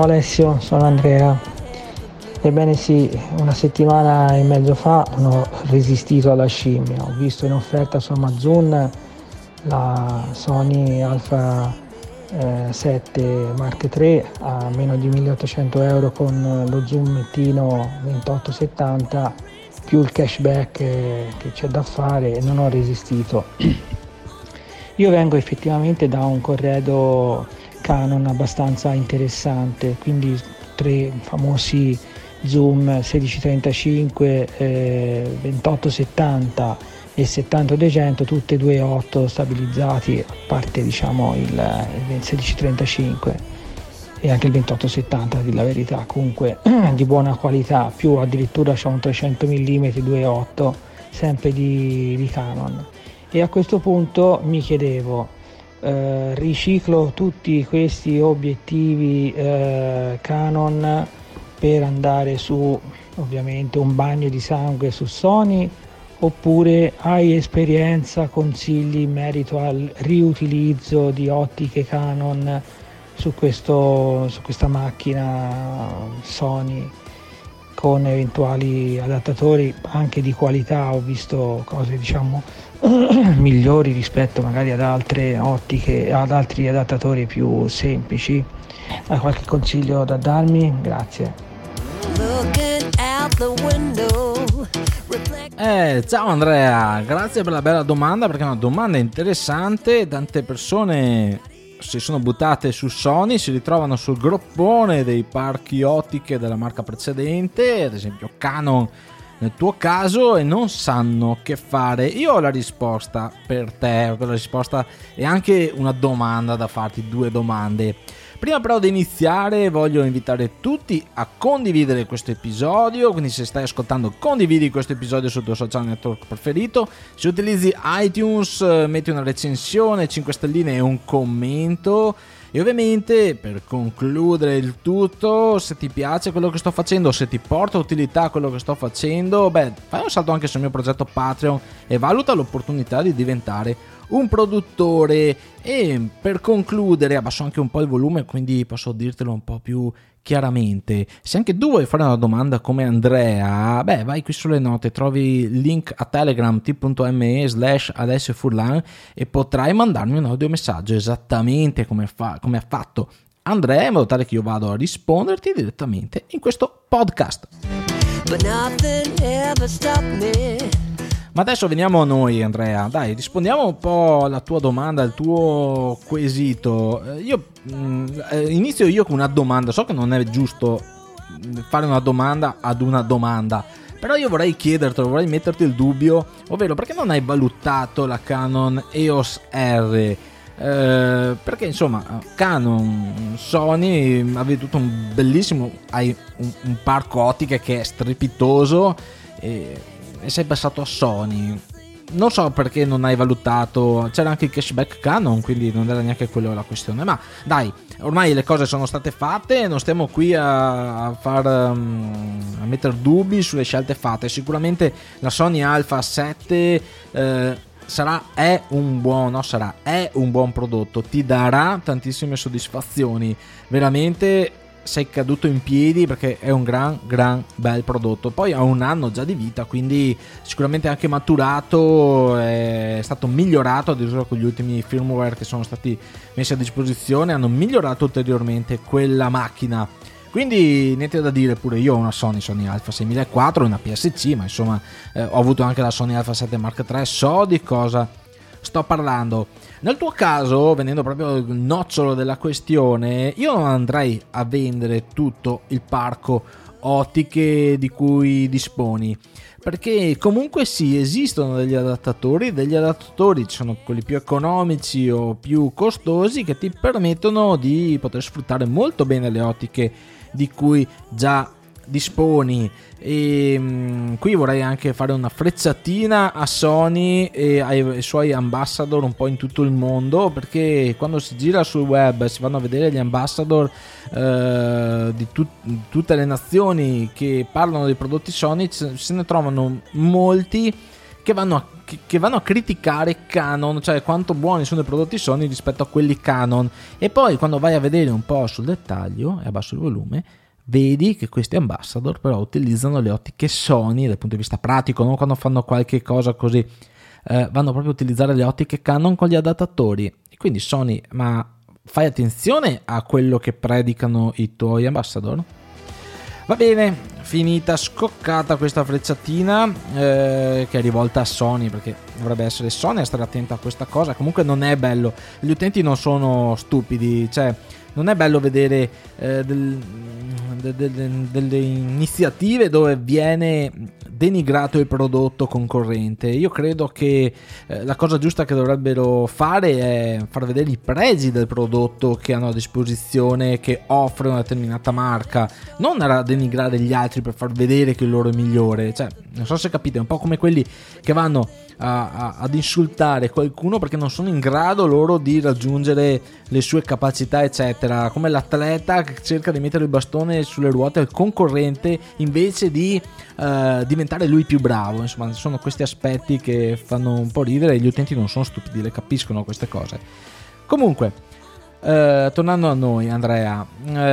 Ciao Alessio, sono Andrea. Ebbene sì, una settimana e mezzo fa non ho resistito alla scimmia. Ho visto in offerta su Amazon la Sony Alpha 7 Mark III a meno di 1800 euro con lo zoomettino 2870 più il cashback che c'è da fare, e non ho resistito. Io vengo effettivamente da un corredo Canon abbastanza interessante, quindi tre famosi zoom 1635, 2870 e 70-200, tutte e due 8 stabilizzati, a parte diciamo il 1635 e anche il 2870, a dire la verità, comunque di buona qualità, più addirittura c'è un 300 mm 2.8 sempre di Canon. E a questo punto mi chiedevo, riciclo tutti questi obiettivi Canon per andare su ovviamente un bagno di sangue su Sony, oppure hai esperienza, consigli in merito al riutilizzo di ottiche Canon su questa macchina Sony con eventuali adattatori anche di qualità? Ho visto cose diciamo migliori rispetto magari ad altre ottiche, ad altri adattatori più semplici. Hai qualche consiglio da darmi? Grazie. Ciao Andrea, grazie per la bella domanda, perché è una domanda interessante. Tante persone si sono buttate su Sony, si ritrovano sul groppone dei parchi ottiche della marca precedente, ad esempio Canon nel tuo caso, e non sanno che fare. Io ho la risposta per te, la risposta e anche una domanda da farti, due domande. Prima però di iniziare voglio invitare tutti a condividere questo episodio, quindi se stai ascoltando condividi questo episodio sul tuo social network preferito. Se utilizzi iTunes metti una recensione, 5 stelline e un commento. E ovviamente, per concludere il tutto, se ti piace quello che sto facendo, se ti porta utilità quello che sto facendo, fai un salto anche sul mio progetto Patreon e valuta l'opportunità di diventare un produttore. E per concludere, abbasso anche un po' il volume, quindi posso dirtelo un po' più chiaramente. Se anche tu vuoi fare una domanda come Andrea, vai qui sulle note, trovi il link a Telegram t.me/AlessioFurlan e potrai mandarmi un audiomessaggio esattamente come ha fatto Andrea, in modo tale che io vado a risponderti direttamente in questo podcast. Ma adesso veniamo a noi, Andrea. Dai, rispondiamo un po' alla tua domanda, al tuo quesito. Io inizio io con una domanda. So che non è giusto fare una domanda ad una domanda, però io vorrei chiedertelo, vorrei metterti il dubbio, ovvero perché non hai valutato la Canon EOS R? Perché insomma Canon, Sony, avevi tutto un bellissimo, hai un parco ottiche che è strepitoso e sei passato a Sony. Non so perché non hai valutato, c'era anche il cashback Canon, quindi non era neanche quello la questione. Ma dai, ormai le cose sono state fatte, non stiamo qui a mettere dubbi sulle scelte fatte. Sicuramente la Sony Alpha 7 è un buon prodotto, ti darà tantissime soddisfazioni, veramente sei caduto in piedi, perché è un gran bel prodotto. Poi ha un anno già di vita, quindi sicuramente anche maturato, è stato migliorato addirittura con gli ultimi firmware che sono stati messi a disposizione, hanno migliorato ulteriormente quella macchina. Quindi niente da dire, pure io ho una Sony Alpha 6004 e una PSC, ma insomma ho avuto anche la Sony Alpha 7 Mark III, so di cosa sto parlando. Nel tuo caso, venendo proprio al nocciolo della questione, io non andrei a vendere tutto il parco ottiche di cui disponi, perché comunque sì, esistono degli adattatori ci sono quelli più economici o più costosi che ti permettono di poter sfruttare molto bene le ottiche di cui già disponi. E qui vorrei anche fare una frecciatina a Sony e ai suoi ambassador un po' in tutto il mondo, perché quando si gira sul web si vanno a vedere gli ambassador di tutte le nazioni che parlano dei prodotti Sony, se ne trovano molti che vanno a criticare Canon, cioè quanto buoni sono i prodotti Sony rispetto a quelli Canon, e poi quando vai a vedere un po' sul dettaglio e abbasso il volume vedi che questi ambassador però utilizzano le ottiche Sony dal punto di vista pratico, non quando fanno qualche cosa così, vanno proprio a utilizzare le ottiche Canon con gli adattatori. E quindi Sony, ma fai attenzione a quello che predicano i tuoi ambassador? Va bene, finita, scoccata questa frecciatina che è rivolta a Sony, perché dovrebbe essere Sony a stare attenta a questa cosa. Comunque non è bello, gli utenti non sono stupidi, cioè non è bello vedere delle iniziative dove viene denigrato il prodotto concorrente. Io credo che la cosa giusta che dovrebbero fare è far vedere i pregi del prodotto che hanno a disposizione, che offre una determinata marca, non a denigrare gli altri per far vedere che il loro è migliore. Cioè, non so se capite, è un po' come quelli che vanno ad insultare qualcuno perché non sono in grado loro di raggiungere le sue capacità, eccetera, come l'atleta che cerca di mettere il bastone sulle ruote al concorrente invece di diventare lui più bravo. Insomma, sono questi aspetti che fanno un po' ridere, e gli utenti non sono stupidi, le capiscono queste cose. Comunque, tornando a noi, Andrea,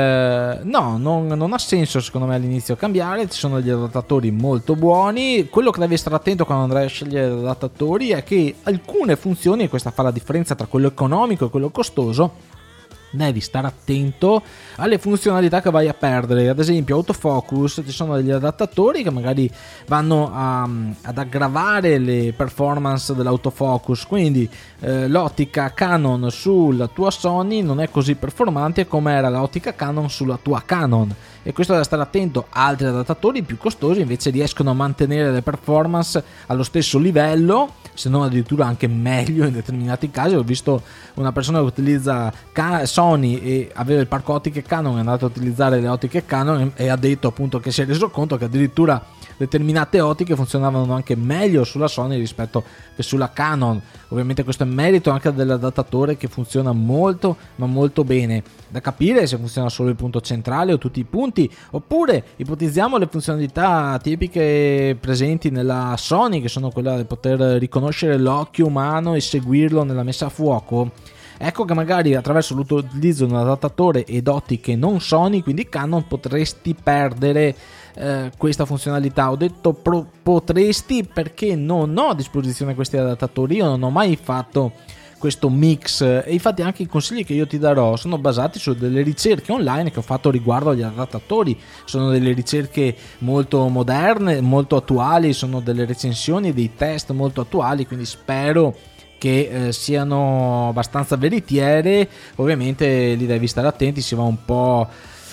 no, non ha senso secondo me all'inizio cambiare. Ci sono degli adattatori molto buoni. Quello che devi stare attento quando andrai a scegliere gli adattatori è che alcune funzioni, e questa fa la differenza tra quello economico e quello costoso, devi stare attento alle funzionalità che vai a perdere. Ad esempio autofocus, ci sono degli adattatori che magari vanno ad aggravare le performance dell'autofocus, quindi l'ottica Canon sulla tua Sony non è così performante come era l'ottica Canon sulla tua Canon, e questo da stare attento. Altri adattatori più costosi invece riescono a mantenere le performance allo stesso livello, se non addirittura anche meglio in determinati casi. Ho visto una persona che utilizza Sony e aveva il parco ottiche Canon, è andato a utilizzare le ottiche Canon e ha detto appunto che si è reso conto che addirittura determinate ottiche funzionavano anche meglio sulla Sony rispetto che sulla Canon. Ovviamente questo è merito anche dell'adattatore, che funziona molto ma molto bene. Da capire se funziona solo il punto centrale o tutti i punti, oppure ipotizziamo le funzionalità tipiche presenti nella Sony, che sono quella di poter riconoscere l'occhio umano e seguirlo nella messa a fuoco. Ecco che magari attraverso l'utilizzo di un adattatore ed ottiche non Sony, quindi Canon, potresti perdere questa funzionalità. Ho detto potresti perché non ho a disposizione questi adattatori, io non ho mai fatto questo mix, e infatti anche i consigli che io ti darò sono basati su delle ricerche online che ho fatto riguardo agli adattatori. Sono delle ricerche molto moderne, molto attuali, sono delle recensioni, dei test molto attuali, quindi spero che siano abbastanza veritiere. Ovviamente li devi stare attenti, si va un po'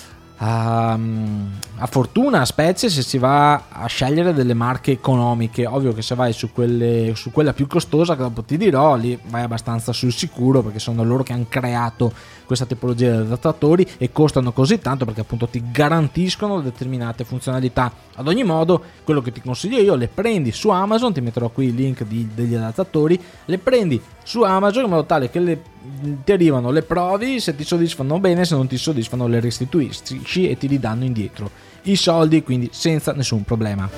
a fortuna, specie se si va a scegliere delle marche economiche. Ovvio che se vai su quella più costosa, che dopo ti dirò, lì vai abbastanza sul sicuro, perché sono loro che hanno creato questa tipologia di adattatori e costano così tanto perché appunto ti garantiscono determinate funzionalità. Ad ogni modo, quello che ti consiglio io: le prendi su Amazon, ti metterò qui il link degli adattatori, le prendi su Amazon in modo tale che ti arrivano, le provi, se ti soddisfano bene, se non ti soddisfano le restituisci e ti ridanno indietro i soldi, quindi senza nessun problema.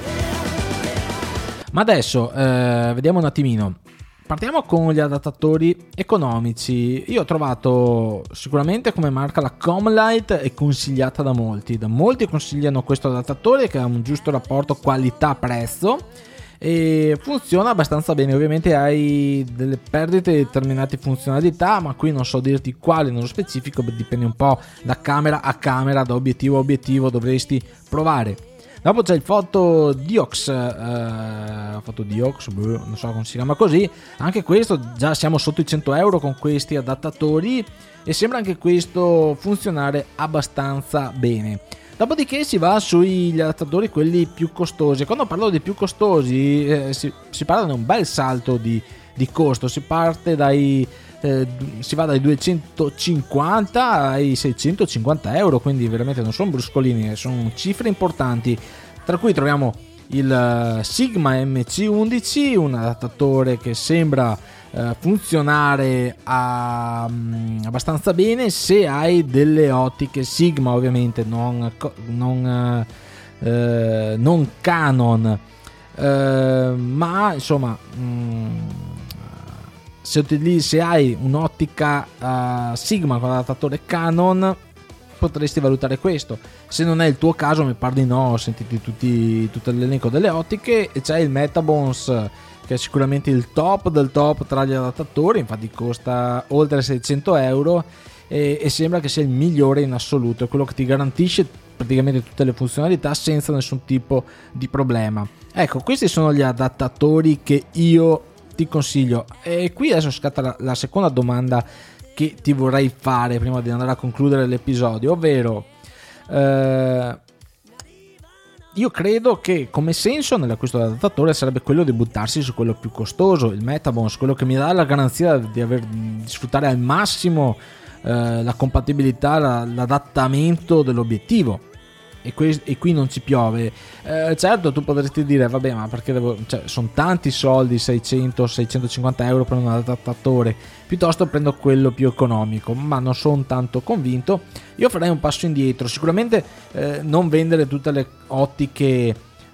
Ma adesso vediamo un attimino. Partiamo con gli adattatori economici. Io ho trovato sicuramente come marca la Comlight, è consigliata da molti. Molti consigliano questo adattatore che ha un giusto rapporto qualità-prezzo e funziona abbastanza bene. Ovviamente hai delle perdite di determinate funzionalità, ma qui non so dirti quali nello specifico, dipende un po' da camera a camera, da obiettivo a obiettivo, dovresti provare. Dopo c'è il Photodiox, non so come si chiama così. Anche questo già siamo sotto i 100 euro con questi adattatori, e sembra anche questo funzionare abbastanza bene. Dopodiché si va sugli adattatori quelli più costosi. Quando parlo di più costosi si parla di un bel salto di costo. Si parte si va dai 250 ai 650 euro, quindi veramente non sono bruscolini, sono cifre importanti. Tra cui troviamo il Sigma MC11, un adattatore che sembra funzionare abbastanza bene se hai delle ottiche Sigma, ovviamente non Canon. ma insomma se hai un'ottica Sigma con adattatore Canon potresti valutare questo. Se non è il tuo caso, mi pare di no, ho sentito tutto l'elenco delle ottiche e c'è il Metabones, che è sicuramente il top del top tra gli adattatori, infatti costa oltre 600 euro e sembra che sia il migliore in assoluto, è quello che ti garantisce praticamente tutte le funzionalità senza nessun tipo di problema. Ecco, questi sono gli adattatori che io ti consiglio. E qui adesso scatta la seconda domanda che ti vorrei fare prima di andare a concludere l'episodio, ovvero io credo che come senso nell'acquisto dell'adattatore sarebbe quello di buttarsi su quello più costoso, il Metabones, quello che mi dà la garanzia di sfruttare al massimo la compatibilità, l'adattamento dell'obiettivo. E qui non ci piove. Certo, tu potresti dire vabbè, ma perché sono tanti soldi, 600-650 euro per un adattatore, piuttosto prendo quello più economico, ma non sono tanto convinto. Io farei un passo indietro, sicuramente non vendere tutte le ottiche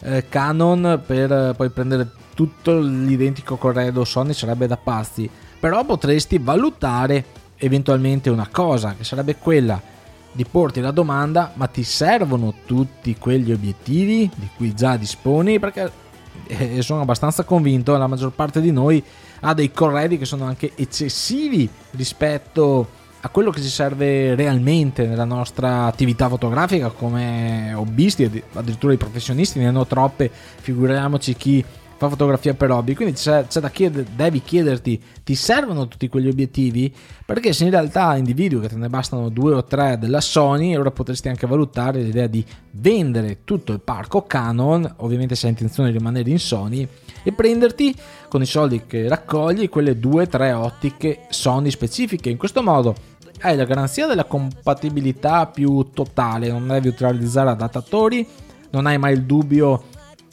Canon per poi prendere tutto l'identico corredo Sony sarebbe da pazzi, però potresti valutare eventualmente una cosa, che sarebbe quella di porti la domanda: ma ti servono tutti quegli obiettivi di cui già disponi? Perché sono abbastanza convinto che la maggior parte di noi ha dei corredi che sono anche eccessivi rispetto a quello che ci serve realmente nella nostra attività fotografica come hobbisti, addirittura i professionisti ne hanno troppe, figuriamoci chi fa fotografia per hobby. Quindi c'è da devi chiederti: ti servono tutti quegli obiettivi? Perché se in realtà individui che te ne bastano 2 o 3 della Sony, allora potresti anche valutare l'idea di vendere tutto il parco Canon, ovviamente se hai intenzione di rimanere in Sony, e prenderti con i soldi che raccogli quelle 2-3 ottiche Sony specifiche. In questo modo hai la garanzia della compatibilità più totale, non devi utilizzare adattatori, non hai mai il dubbio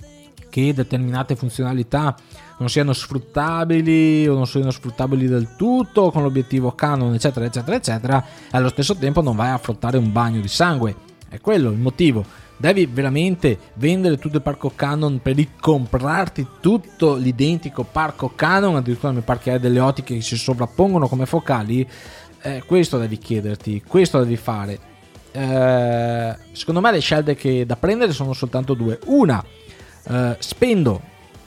che determinate funzionalità non siano sfruttabili o non siano sfruttabili del tutto con l'obiettivo Canon, eccetera eccetera eccetera. Allo stesso tempo non vai a affrontare un bagno di sangue, è quello il motivo. Devi veramente vendere tutto il parco Canon per ricomprarti tutto l'identico parco Canon? Addirittura mi pare che hai delle ottiche che si sovrappongono come focali. Questo devi chiederti, questo devi fare. Secondo me le scelte che da prendere sono soltanto due. Una, spendo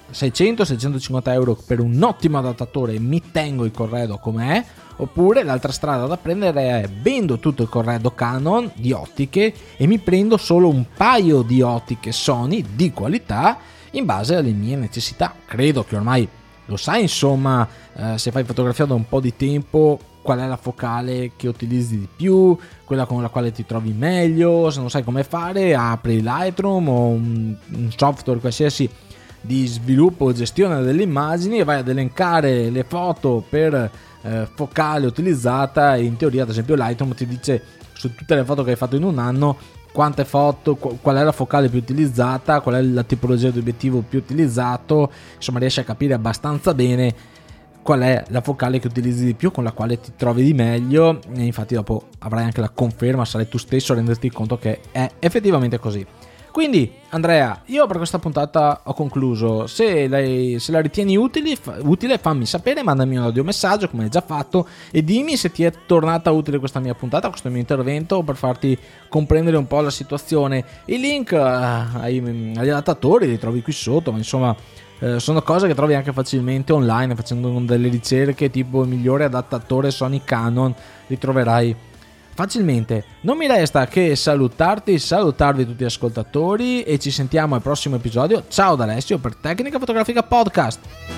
600-650 euro per un ottimo adattatore e mi tengo il corredo com'è, oppure l'altra strada da prendere è: vendo tutto il corredo Canon di ottiche e mi prendo solo un paio di ottiche Sony di qualità in base alle mie necessità. Credo che ormai lo sai, insomma, se fai fotografia da un po' di tempo, qual è la focale che utilizzi di più, quella con la quale ti trovi meglio. Se non sai come fare, apri Lightroom o un software qualsiasi di sviluppo o gestione delle immagini e vai ad elencare le foto per focale utilizzata, e in teoria ad esempio Lightroom ti dice su tutte le foto che hai fatto in un anno quante foto, qual è la focale più utilizzata, qual è la tipologia di obiettivo più utilizzato. Insomma, riesci a capire abbastanza bene qual è la focale che utilizzi di più, con la quale ti trovi di meglio, e infatti dopo avrai anche la conferma, sarai tu stesso a renderti conto che è effettivamente così. Quindi Andrea, io per questa puntata ho concluso. Se la ritieni utile, fammi sapere, mandami un audiomessaggio come hai già fatto e dimmi se ti è tornata utile questa mia puntata, questo mio intervento, per farti comprendere un po' la situazione. I link agli adattatori li trovi qui sotto, ma insomma sono cose che trovi anche facilmente online facendo delle ricerche tipo migliore adattatore Sony Canon, li troverai facilmente. Non mi resta che salutarvi tutti gli ascoltatori e ci sentiamo al prossimo episodio. Ciao da Alessio per Tecnica Fotografica Podcast.